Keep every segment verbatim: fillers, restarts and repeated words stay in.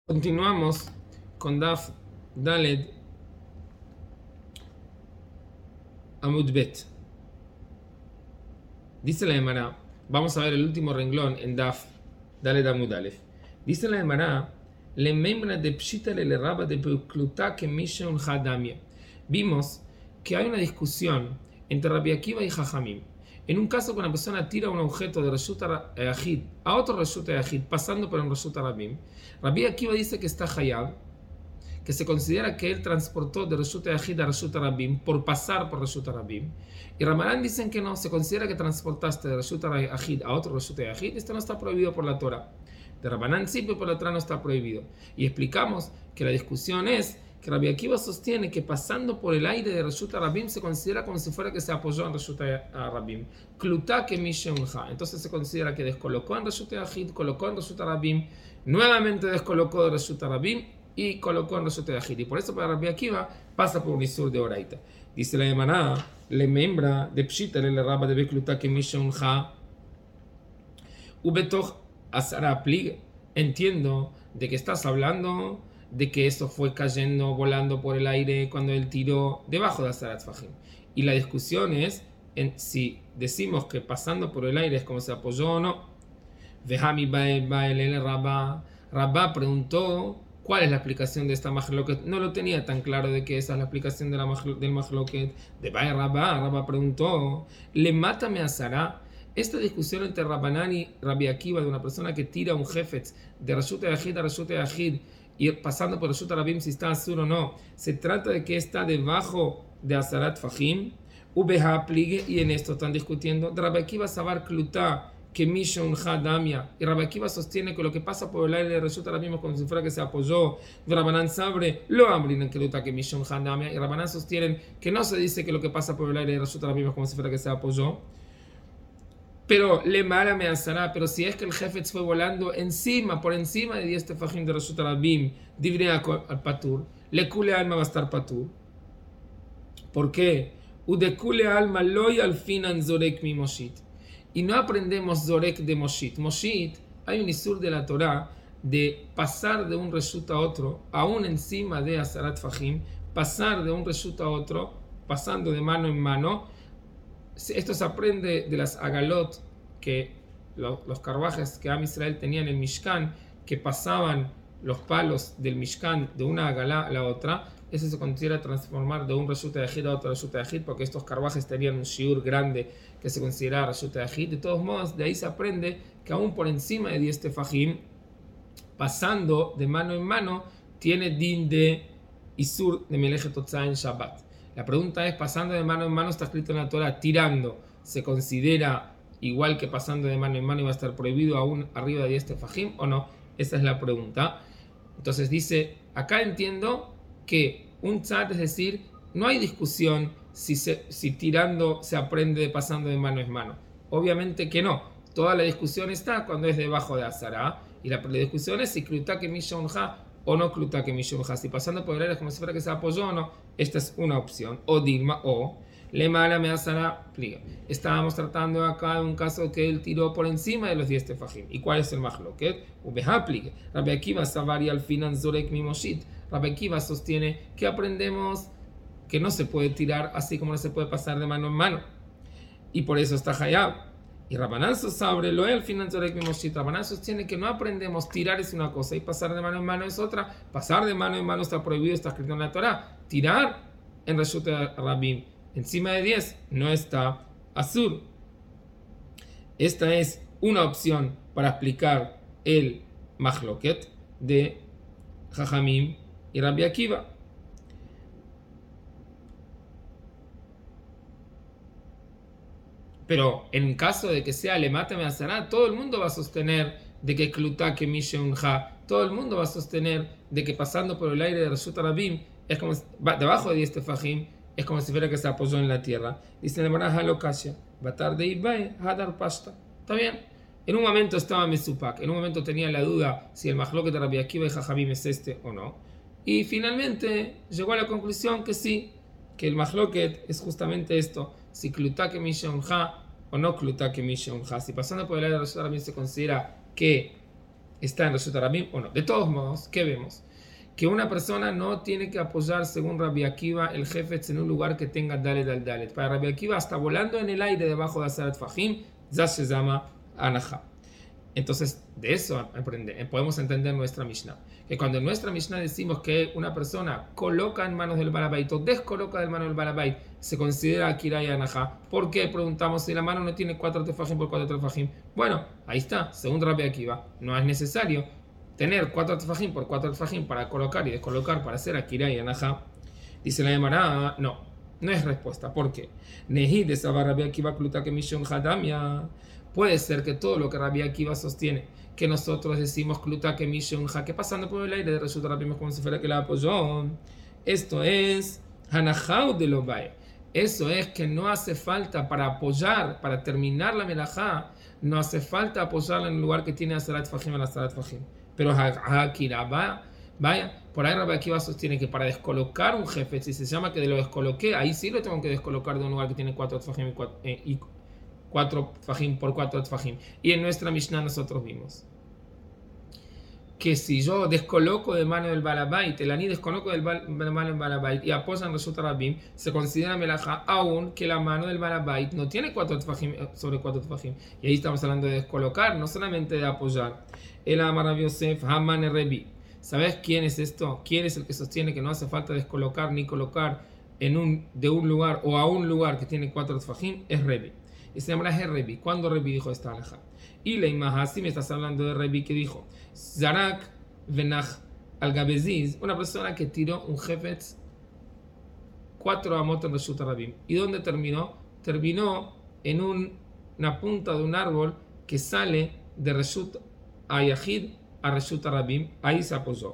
Continuamos con Daf Daled Amud Bet. Dice la Gemara, vamos a ver el último renglón en Daf Daled Amud Alef. Dice la Gemara, le membra de pshita le raba de pekluta que misha un hadamia. Vimos que hay una discusión entre Rabbi Akiva y Jajamim. En un caso, cuando una persona tira un objeto de Reshut Yahid a otro Reshut Yahid, pasando por un Reshut Rabim, Rabbi Akiva dice que está Hayab, que se considera que él transportó de Reshut Yahid a Reshut Rabim por pasar por Reshut Rabim. Y Ramarán dicen que no, se considera que transportaste de Reshut Yahid a otro Reshut Yahid. Esto no está prohibido por la Torah. De Ramarán sí, pero por la Torah no está prohibido. Y explicamos que la discusión es que Rabbi Akiva sostiene que pasando por el aire de Reshut Rabim se considera como si fuera que se apoyó en Reshut Rabim. Klutá que misheunja. Entonces se considera que descolocó en Reshut Yahid, colocó en Reshut Rabim, nuevamente descolocó de Reshut Rabim y colocó en Reshut Yahid. Y por eso para Rabbi Akiva pasa por un isur de oraita. Dice la Gemara, le membra de pshita le raba de beklutá que misheunja. Ubetoch asara plig. Entiendo de que estás hablando de que eso fue cayendo, volando por el aire cuando él tiró debajo de Azarat Fajim. Y la discusión es en si decimos que pasando por el aire es como se apoyó o no. Vehami Bael Rabá. Rabá preguntó cuál es la explicación de esta Mahloket. No lo tenía tan claro de que esa es la explicación de la del Mahloket. De Bael Rabá. Rabá preguntó, ¿le mátame a Sará? Esta discusión entre Rabbanán y Rabbi Akiva de una persona que tira un jefetz de Reshut Yahid a Reshut Yahid y pasando por Reshut Rabim si está azul o no, se trata de que está debajo de Azarat Fajim, Ubeha pligue, y en esto están discutiendo. Rabbi Akiva sabar klutá que mishon hadamia, y Rabbi Akiva sostiene que lo que pasa por el aire de Reshut Rabim es como si fuera que se apoyó. Rabbanán sabre lo amrin en klutá que mishon hadamia, y Rabbanán sostienen que no se dice que lo que pasa por el aire de Reshut Rabim es como si fuera que se apoyó. Pero le mala me asará, pero si es que el jefetz fue volando encima, por encima de diez tefajim de Reshut Rabim, divrea al patur, le kule alma va a estar patur. ¿Por qué? Ude kule alma loy al finan zorek mi moshit. Y no aprendemos zorek de moshit. Moshit, hay un isur de la Torah de pasar de un reshut a otro, aún encima de asarat fajim, pasar de un reshut a otro, pasando de mano en mano. Esto se aprende de las agalot, que los, los carruajes que Am Israel tenía en el Mishkan, que pasaban los palos del Mishkan de una agalá a la otra. Eso se considera transformar de un Reshut Yahid a otro Reshut Yahid, porque estos carruajes tenían un shiur grande que se consideraba Reshut Yahid. De todos modos, de ahí se aprende que aún por encima de diez tefajim, pasando de mano en mano, tiene din de isur de Melechet Otzá en Shabbat. La pregunta es, pasando de mano en mano, está escrito en la Torah, tirando, ¿se considera igual que pasando de mano en mano y va a estar prohibido aún arriba de diez tefajim o no? Esa es la pregunta. Entonces dice, acá entiendo que un tzad, es decir, no hay discusión si, se, si tirando se aprende de pasando de mano en mano. Obviamente que no. Toda la discusión está cuando es debajo de Azara. Y la, la discusión es si klutá que mishonja o no klutá que mishonja. Si pasando por el aire es como si fuera que se apoyó o no. Esta es una opción. O Dilma o le mala me Azara pliega. Estábamos tratando acá de un caso que él tiró por encima de los diez tefajim. ¿Y cuál es el mahloket? Ubeha pliega. Rabbi Akiva savari al finan zorek mi moshit. Rabbi Akiva sostiene que aprendemos que no se puede tirar así como no se puede pasar de mano en mano. Y por eso está hayab. Y Rabbanán sabre lo el finan zorek mi moshit. Rabbanán sostiene que no aprendemos tirar es una cosa y pasar de mano en mano es otra. Pasar de mano en mano está prohibido, está escrito en la Torah. Tirar en Reshut Rabim encima de diez no está azul. Esta es una opción para explicar el mahloket de Jajamim y Rabbi Akiva. Pero en caso de que sea le mátame a Sará, todo el mundo va a sostener de que klutá que misheunja, todo el mundo va a sostener de que pasando por el aire de Reshut Rabim es como debajo de diez tefajim, es como si fuera que se apoyó en la tierra. Dice el Morah Halokasha, Batar de Ibai, Hadar Pashta. Está bien. En un momento estaba Mesupak, en un momento tenía la duda si el mahloket de Rabbi Akiva y Jajamim es este o no. Y finalmente llegó a la conclusión que sí, que el mahloket es justamente esto, si klutá que misheunja o no klutá que misheunja. Si pasando por el aire de Reshut Rabim se considera que está en Reshut Rabim o no. De todos modos, ¿qué vemos? Que una persona no tiene que apoyar, según Rabbi Akiva, el Jefetz en un lugar que tenga Dalet al Dalet. Para Rabbi Akiva, hasta volando en el aire debajo de Asarat Fahim, ya se llama Anahá. Entonces, de eso aprende, podemos entender nuestra Mishnah. Que cuando en nuestra Mishnah decimos que una persona coloca en manos del Balabait o descoloca de manos del Balabait, se considera Akira y Anahá. ¿Por qué? Preguntamos si la mano no tiene cuatro tefajim por cuatro tefajim. Bueno, ahí está, según Rabbi Akiva, no es necesario tener cuatro tefajim por cuatro tefajim para colocar y descolocar para hacer Akira y Anahá. Dice la Gemara, no, no es respuesta. ¿Por qué? Nehi de Sabar Rabbi Akiva Kluta que Mishon Hadamia. Puede ser que todo lo que Rabbi Akiva sostiene, que nosotros decimos Kluta que Mishon Ha, que pasando por el aire de Reshut Rabim es como si fuera que la apoyó. Esto es Hanahau de Lobae. Eso es que no hace falta para apoyar, para terminar la melajá, no hace falta apoyarla en el lugar que tiene Asarat Fahim en Asarat Fahim. Pero Hakira, vaya, vaya, por ahí Rabbi Akiva sostiene que para descolocar un jefe, si se llama que lo descoloqué, ahí sí lo tengo que descolocar de un lugar que tiene cuatro Fahim y cuatro, eh, y cuatro Fahim por cuatro Fahim. Y en nuestra Mishnah nosotros vimos que si yo descoloco de mano del Balabait, el aní descoloco del bal, de mano del Balabait y apoya en Reshut Rabim, se considera melajá aún que la mano del Balabait no tiene cuatro tefajim sobre cuatro tefajim. Y ahí estamos hablando de descolocar, no solamente de apoyar. El Amar Yosef Haman Rebi. ¿Sabes quién es esto? ¿Quién es el que sostiene que no hace falta descolocar ni colocar en un, de un lugar o a un lugar que tiene cuatro tefajim? Es Rebi. Y se llama Rebi. ¿Cuándo Rebi dijo esta alajá? Y la imagen, me estás hablando de Rebi que dijo Zarak Venach al-Gabeziz, una persona que tiró un jefetz cuatro amot en Reshut Rabim. ¿Y dónde terminó? Terminó en un, una punta de un árbol que sale de Reshut Ayahid a Reshut Rabim. Ahí se apoyó.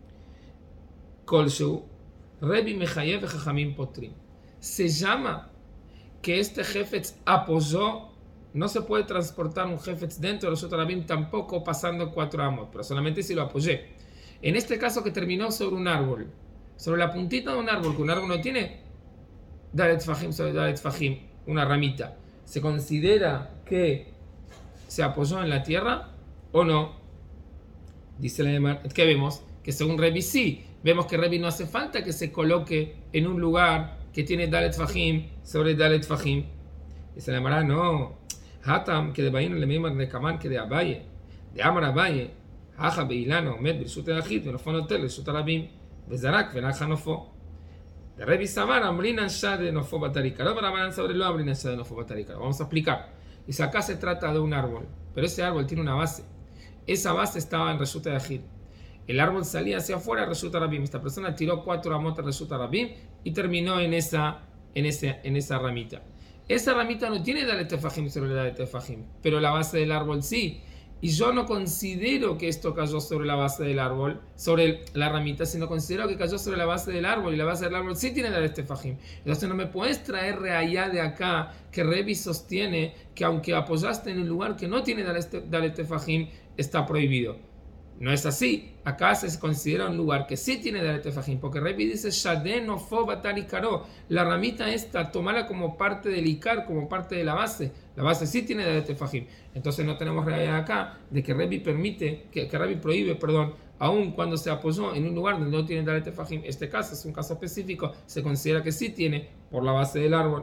Kolshu Rebi Mechayev Jajamim Potrim. Se llama que este jefetz apoyó. No se puede transportar un jefetz dentro de Reshut Rabim tampoco pasando cuatro amot, pero solamente si lo apoyé. En este caso que terminó sobre un árbol, sobre la puntita de un árbol, que un árbol no tiene Dalet Fahim sobre Dalet Fahim, una ramita, ¿se considera que se apoyó en la tierra o no? Dice la demás, ¿qué vemos? Que según Rebi sí, vemos que Rebi no hace falta que se coloque en un lugar que tiene Dalet Fahim sobre Dalet Fahim. Dice la demás, no. Hatam, que de Baín le mismo de Kamán que de Abaye, de Amar Abaye, Haja Beilano, Med, Reshut Ayahid, Venofo Notel, Reshut Rabim, Bezarak, Venaja Nofo. De Rebi Samar, Amrinan Shade Nofo Batarikaro, para Amaran sobre lo Amrinan Shade Nofo Batarikaro. Vamos a explicar. Dice, acá se trata de un árbol, pero ese árbol tiene una base. Esa base estaba en Reshut Ayahid. El árbol salía hacia afuera, Reshut Rabim. Esta persona tiró cuatro amot en Reshut Rabim y terminó en esa, en ese, en esa ramita. Esa ramita no tiene Dalet Tefajim sobre Dalet Tefajim, pero la base del árbol sí. Y yo no considero que esto cayó sobre la base del árbol, sobre la ramita, sino considero que cayó sobre la base del árbol, y la base del árbol sí tiene Dalet Tefajim. Entonces no me puedes traer reallá de acá que Rebi sostiene que aunque apoyaste en un lugar que no tiene Dalet Tefajim, está prohibido. No es así. Acá se considera un lugar que sí tiene Dalet Tefajim, porque Rebi dice Shadeh Nofo Batar Ikaro. La ramita esta, tomala como parte del Ikar, como parte de la base. La base sí tiene Dalet Tefajim. Entonces no tenemos realidad acá de que Rebi permite, que, que Rebi prohíbe, perdón, aun cuando se apoyó en un lugar donde no tiene Dalet Tefajim. Este caso es un caso específico, se considera que sí tiene por la base del árbol.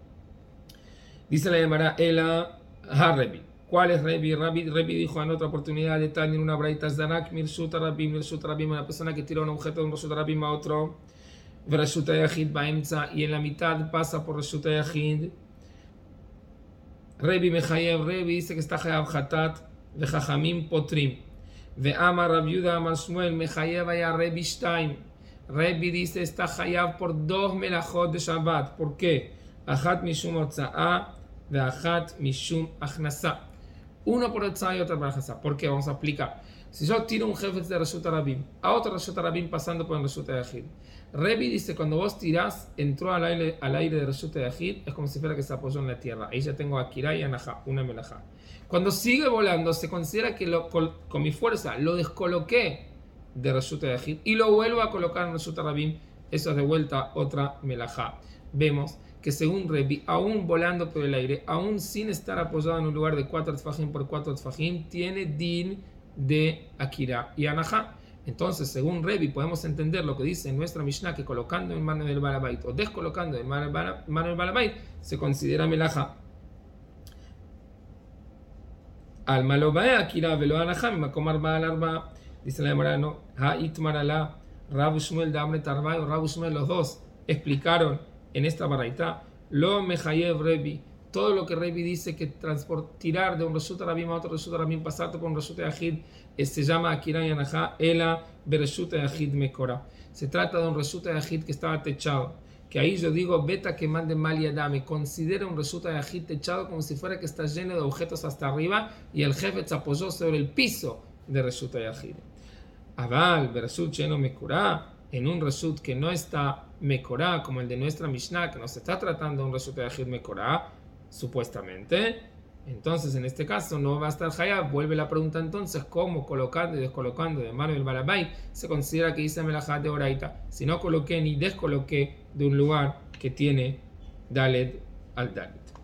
Dice la Gemara Ela Ha-Rebi. ¿Cuál es Rebi? Rebi, Rebi dijo en otra oportunidad de Tanya en una braita Zarak Mirshut Rabim, Mirshut Rabim, una persona que tira un objeto de un Reshut Rabim a otro, Reshut Ayahid Baemza, y en la mitad pasa por Reshut Ayahid. Rebi Mechayev, Rebi dice que está Hayav Hatat, Vejajamim Potrim, Ve'amar Rab Yuda Amar Shmuel, Mechayev Aya Rebi Shtaim. Rebi dice está Hayav por dos melajot de Shabbat. ¿Por qué? Achat Mishum Otza'a, Ve'achat Mishum Achnasa. Uno por Otzá y otro por Ajasá. ¿Por qué? Vamos a explicar. Si yo tiro un jefe de Reshut Rabim a otro Reshut Rabim pasando por el Reshut Ayahid, Rebi dice cuando vos tirás, entró al aire, al aire de Reshut Ayahid, es como si fuera que se apoyó en la tierra. Ahí ya tengo Akira y Anahá, una melajá. Cuando sigue volando, se considera que lo, con, con mi fuerza lo descoloqué de Reshut Ayahid y lo vuelvo a colocar en Reshut Rabim. Eso es de vuelta otra melajá. Vemos que según Rebi, aún volando por el aire, aún sin estar apoyado en un lugar de cuatro tefajim por cuatro tefajim, tiene din de Akira y Anahá. Entonces, según Revi, podemos entender lo que dice en nuestra Mishnah, que colocando en mano del Balabait o descolocando en mano del Balabait se considera melajá. Al malobae Akira velo Anahá, makom arba al arba, dice la Gemara, no, ha itmarala, Rabu Shmuel de Amret Arbay o Rabu Shmuel, los dos explicaron en esta baraita, lo mejayev Revi, todo lo que Revi dice que transport, tirar de un Reshut Rabim a otro Reshut Rabim, pasarte por un Reshut Yahid, se llama Akira y Anahá, Ela Bereshut Yahid Mekora. Se trata de un Reshut Yahid que estaba techado, que ahí yo digo, beta que mande mal y adame, considera un Reshut Yahid techado como si fuera que está lleno de objetos hasta arriba y el jefe se apoyó sobre el piso de Reshut Yahid. Aval, Bereshut Sheno Mekora, en un Reshut que no está Mekora, como el de nuestra Mishnah, que nos está tratando de un Reshut Yahid Mekora, supuestamente, entonces en este caso no va a estar Hayab. Vuelve la pregunta entonces, ¿cómo colocando y descolocando de mano del Balabait se considera que hice melajá de oraita? Si no coloqué ni descoloqué de un lugar que tiene Dalet al Dalet.